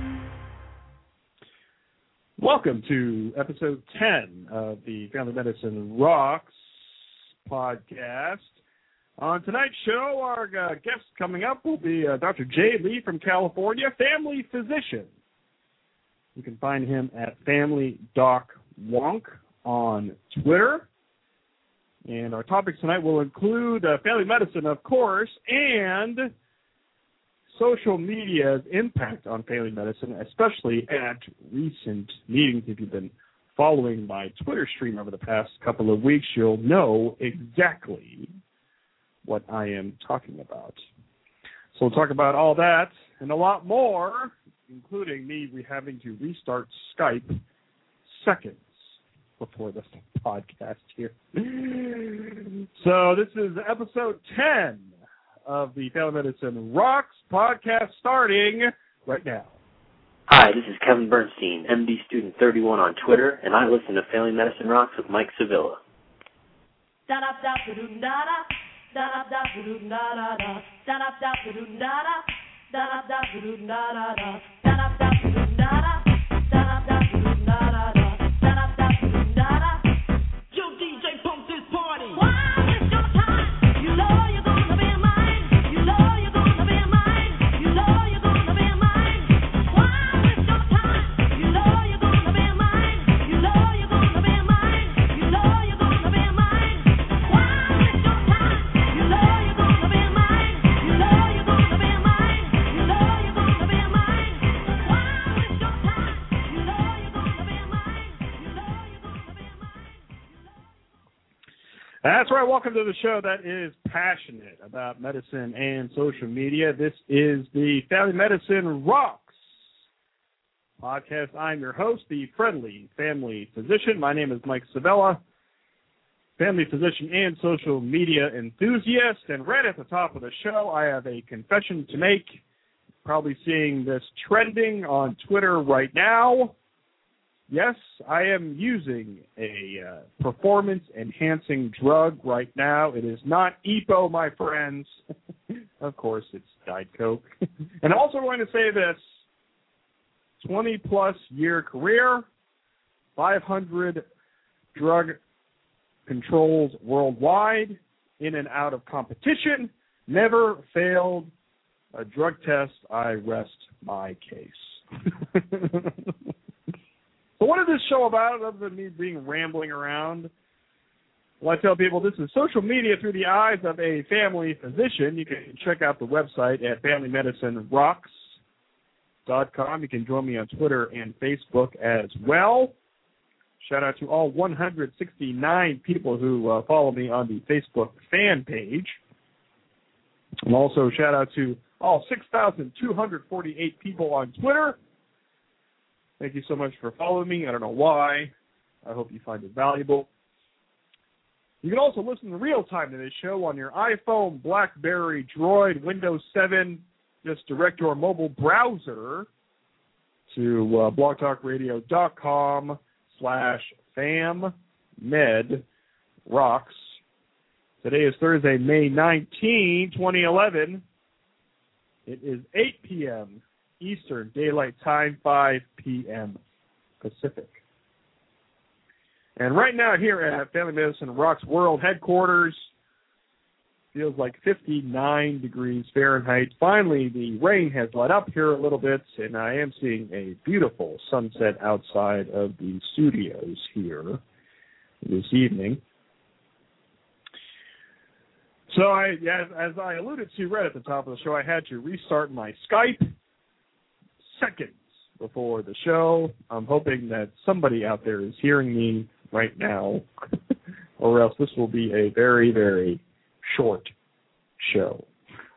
Welcome to episode 10 of the Family Medicine Rocks podcast. On tonight's show, our guest coming up will be Dr. Jay Lee from California, family physician. You can find him at Family Doc Wonk on Twitter. And our topics tonight will include family medicine, of course, and social media's impact on family medicine, especially at recent meetings. If you've been following my Twitter stream over the past couple of weeks, you'll know exactly what I am talking about. So we'll talk about all that and a lot more, including me having to restart Skype seconds before the podcast here. So this is episode 10 of the Family Medicine Rocks podcast, starting right now. Hi, this is Kevin Bernstein, MD Student 31 on Twitter, and I listen to Family Medicine Rocks with Mike Sevilla. You know That's right. Welcome to the show that is passionate about medicine and social media. This is the Family Medicine Rocks podcast. I'm your host, the friendly family physician. My name is Mike Savella, family physician and social media enthusiast. And right at the top of the show, I have a confession to make. Probably seeing this trending on Twitter right now. Yes, I am using a performance-enhancing drug right now. It is not EPO, my friends. Of course, it's Diet Coke. And I'm also going to say this, 20-plus year career, 500 drug controls worldwide, in and out of competition, never failed a drug test. I rest my case. So what is this show about other than me being rambling around? Well, I tell people this is social media through the eyes of a family physician. You can check out the website at FamilyMedicineRocks.com. You can join me on Twitter and Facebook as well. Shout out to all 169 people who follow me on the Facebook fan page. And also shout out to all 6,248 people on Twitter. Thank you so much for following me. I don't know why. I hope you find it valuable. You can also listen in real time to this show on your iPhone, BlackBerry, Droid, Windows 7. Just direct your mobile browser to blogtalkradio.com/FamMedRocks. Today is Thursday, May 19, 2011. It is 8 p.m. Eastern Daylight Time, 5 p.m. Pacific. And right now here at Family Medicine Rocks World Headquarters, feels like 59 degrees Fahrenheit. Finally, the rain has let up here a little bit, and I am seeing a beautiful sunset outside of the studios here this evening. So as I alluded to right at the top of the show, I had to restart my Skype seconds before the show. I'm hoping that somebody out there is hearing me right now, or else this will be a very, very short show.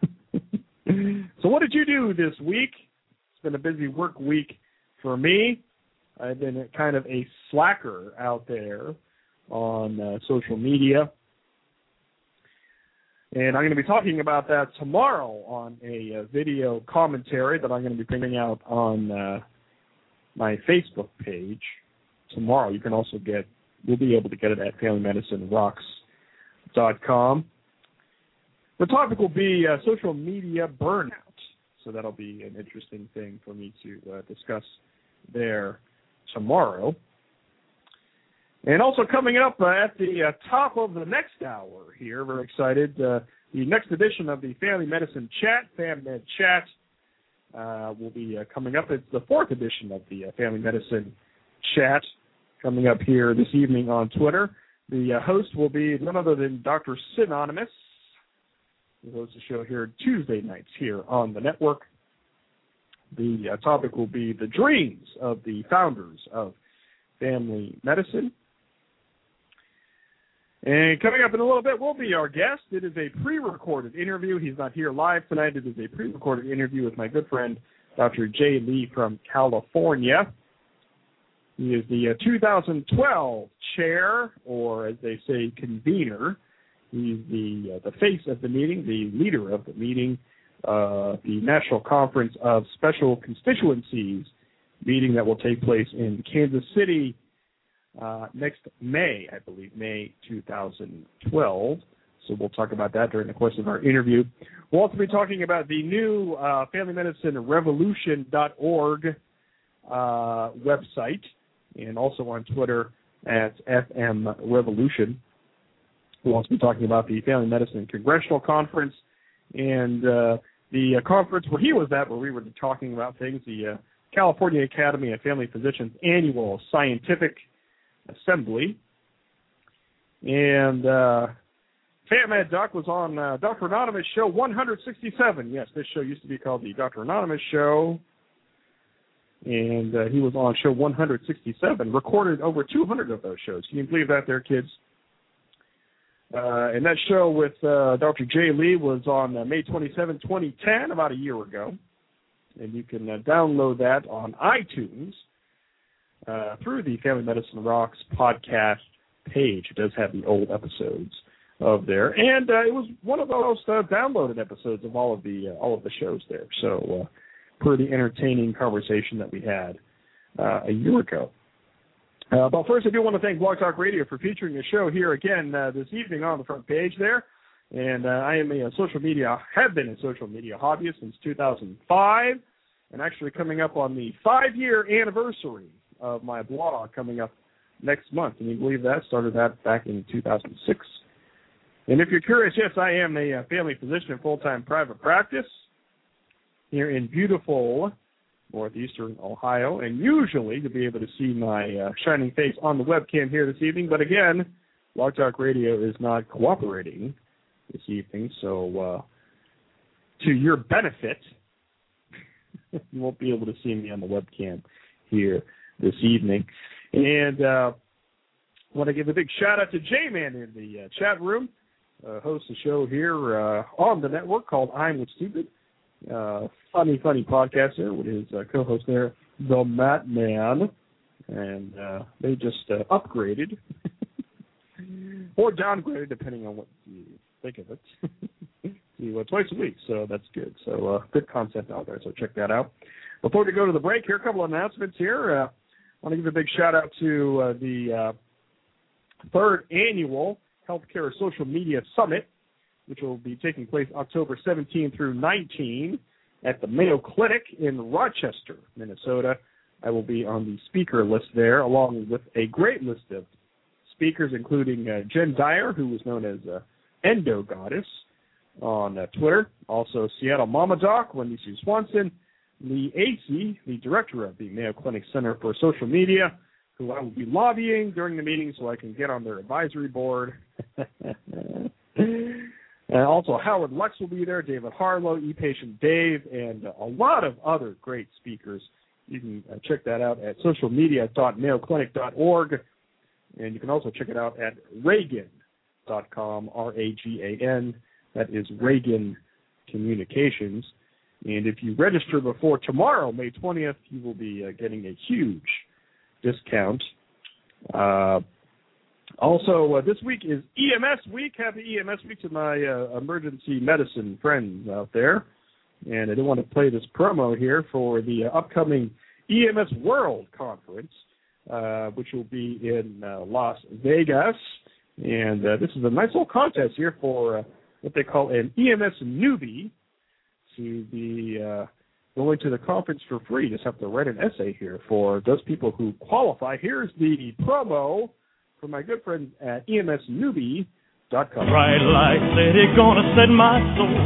So what did you do this week? It's been a busy work week for me. I've been kind of a slacker out there on social media. And I'm going to be talking about that tomorrow on a video commentary that I'm going to be putting out on my Facebook page tomorrow. You can also we'll be able to get it at FamilyMedicineRocks.com. The topic will be social media burnout. So that'll be an interesting thing for me to discuss there tomorrow. And also coming up at the top of the next hour here, very excited, the next edition of the Family Medicine Chat, FamMed Chat, will be coming up. It's the fourth edition of the Family Medicine Chat coming up here this evening on Twitter. The host will be none other than Dr. Synonymous, who hosts the show here Tuesday nights here on the network. The topic will be the dreams of the founders of family medicine. And coming up in a little bit will be our guest. It is a pre-recorded interview. He's not here live tonight. It is a pre-recorded interview with my good friend, Dr. Jay Lee from California. He is the 2012 chair, or as they say, convener. He's the face of the meeting, the leader of the meeting, the National Conference of Special Constituencies meeting that will take place in Kansas City next May, I believe, May 2012. So we'll talk about that during the course of our interview. We'll also be talking about the new FamilyMedicineRevolution.org website, and also on Twitter at FM Revolution. We'll also be talking about the Family Medicine Congressional Conference and the conference where he was at, where we were talking about things, the California Academy of Family Physicians Annual Scientific Assembly. And FamMed Doc was on Dr. Anonymous Show 167. Yes, this show used to be called the Dr. Anonymous Show. And he was on show 167, recorded over 200 of those shows. Can you believe that there, kids? And that show with Dr. Jay Lee was on May 27, 2010, about a year ago. And you can download that on iTunes through the Family Medicine Rocks podcast page. It does have the old episodes of there. And it was one of the most downloaded episodes of all of the shows there. So pretty entertaining conversation that we had a year ago. But first, I do want to thank Blog Talk Radio for featuring the show here again this evening on the front page there. And I am have been a social media hobbyist since 2005, and actually coming up on the 5-year anniversary of my blog coming up next month. Can you believe that? Started that back in 2006. And if you're curious, yes, I am a family physician in full-time private practice here in beautiful northeastern Ohio, and usually to be able to see my shining face on the webcam here this evening. But again, Blog Talk Radio is not cooperating this evening, so to your benefit, you won't be able to see me on the webcam here this evening. And I want to give a big shout-out to J-Man in the chat room, hosts a show here on the network called I'm With Stupid. Funny podcast there with his co-host there, the Matt Man, and they just upgraded or downgraded depending on what you think of it to twice a week, so that's good. So good content out there, so check that out. Before we go to the break here, a couple of announcements here. I want to give a big shout out to the 3rd annual Healthcare Social Media Summit, which will be taking place October 17 through 19 at the Mayo Clinic in Rochester, Minnesota. I will be on the speaker list there, along with a great list of speakers, including Jen Dyer, who is known as Endo Goddess on Twitter. Also, Seattle Mama Doc, Wendy Sue Swanson, Lee Acey, the director of the Mayo Clinic Center for Social Media, who I will be lobbying during the meeting so I can get on their advisory board. And also Howard Lux will be there, David Harlow, ePatient Dave, and a lot of other great speakers. You can check that out at socialmedia.mayoclinic.org, and you can also check it out at Ragan.com, R-A-G-A-N. That is Ragan Communications. And if you register before tomorrow, May 20th, you will be getting a huge discount. Also, this week is EMS Week. Happy EMS Week to my emergency medicine friends out there. And I do want to play this promo here for the upcoming EMS World Conference, which will be in Las Vegas. And this is a nice little contest here for what they call an EMS newbie to be going to the conference for free. Just have to write an essay here for those people who qualify. Here's the promo for my good friends at EMSnewbie.com. Bright light city, gonna set my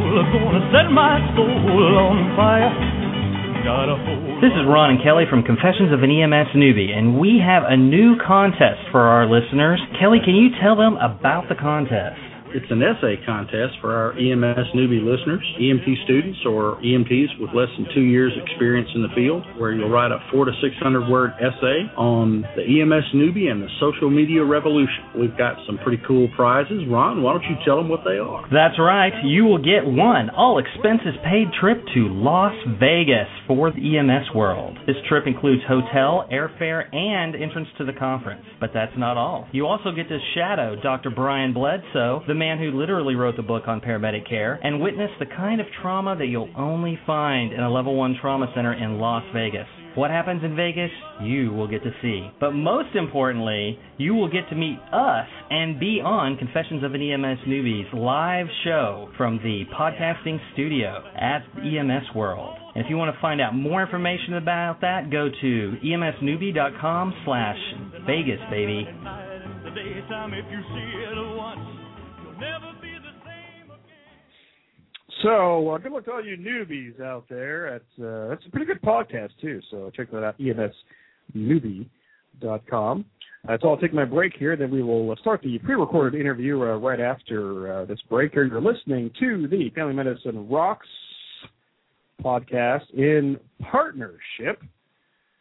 soul on fire. This is Ron and Kelly from Confessions of an EMS Newbie, and we have a new contest for our listeners. Kelly, can you tell them about the contest? It's an essay contest for our EMS newbie listeners, EMT students, or EMTs with less than 2 years experience in the field, where you'll write a 400 to 600 word essay on the EMS newbie and the social media revolution. We've got some pretty cool prizes. Ron, why don't you tell them what they are? That's right. You will get one all-expenses-paid trip to Las Vegas for the EMS World. This trip includes hotel, airfare, and entrance to the conference. But that's not all. You also get to shadow Dr. Brian Bledsoe, the man who literally wrote the book on paramedic care, and witness the kind of trauma that you'll only find in a level 1 trauma center in Las Vegas. What happens in Vegas, you will get to see. But most importantly, you will get to meet us and be on Confessions of an EMS Newbie's live show from the podcasting studio at EMS World. And if you want to find out more information about that, go to emsnewbie.com/Vegas, baby. So, good luck to all you newbies out there. That's a pretty good podcast, too, so check that out, emsnewbie.com. So I'll take my break here, then we will start the pre-recorded interview right after this break. Here you're listening to the Family Medicine Rocks podcast in partnership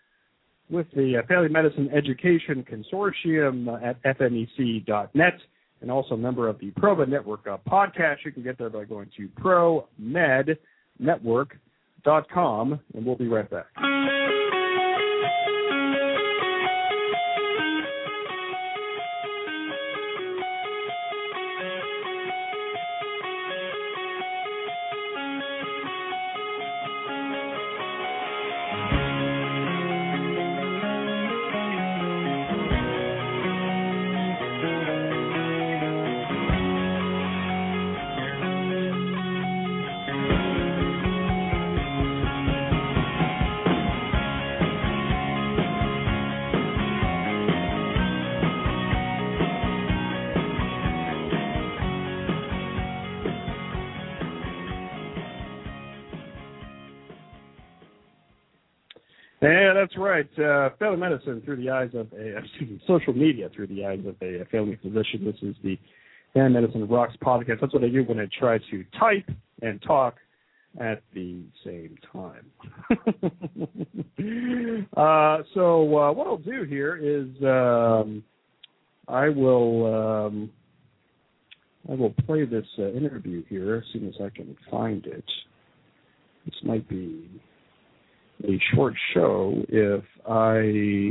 with the Family Medicine Education Consortium at FMEC.net and also a member of the ProMed Network podcast. You can get there by going to promednetwork.com, and we'll be right back. Yeah, that's right. Family medicine through the eyes of social media through the eyes of a family physician. This is the Family Medicine Rocks podcast. That's what I do when I try to type and talk at the same time. So what I'll do here is I will play this interview here as soon as I can find it. This might be a short show if I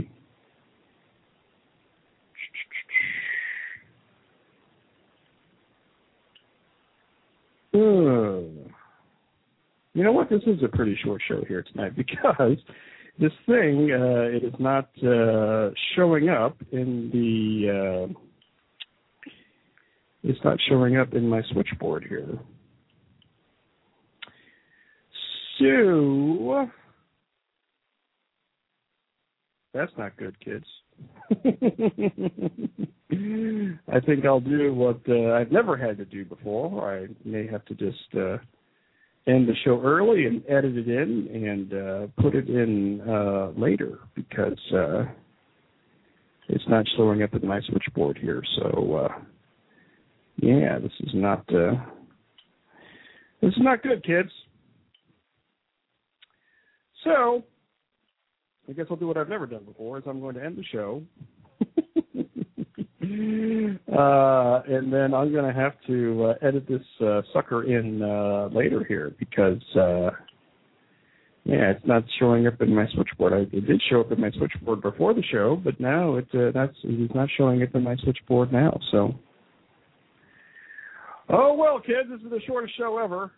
you know what, this is a pretty short show here tonight because this thing it is not showing up in the it's not showing up in my switchboard here. So that's not good, kids. I think I'll do what I've never had to do before. I may have to just end the show early and edit it in and put it in later because it's not showing up in my switchboard here. So, yeah, this is not good, kids. So I guess I'll do what I've never done before, is I'm going to end the show. And then I'm going to have to edit this sucker in later here because, it's not showing up in my switchboard. It did show up in my switchboard before the show, but now it is not showing up in my switchboard now. So, oh, well, kids, this is the shortest show ever.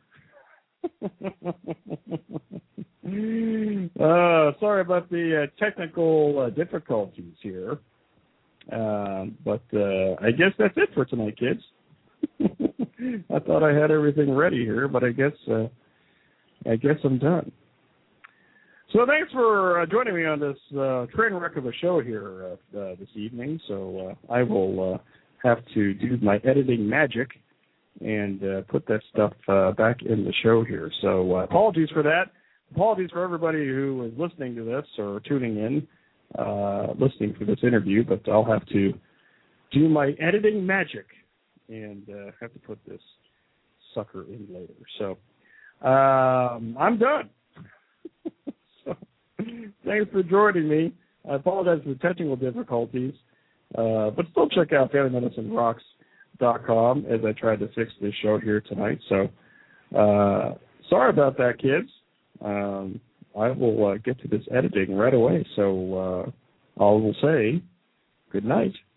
Sorry about the technical difficulties here, but I guess that's it for tonight, kids. I thought I had everything ready here, but I guess I'm done. So thanks for joining me on this train wreck of a show here this evening. So I will have to do my editing magic and put that stuff back in the show here. So apologies for that. Apologies for everybody who is listening to this or tuning in, listening for this interview, but I'll have to do my editing magic and have to put this sucker in later. So I'm done. So thanks for joining me. I apologize for the technical difficulties, but still check out FamilyMedicineRocks.com as I tried to fix this show here tonight. So sorry about that, kids. I will get to this editing right away. So I will say good night.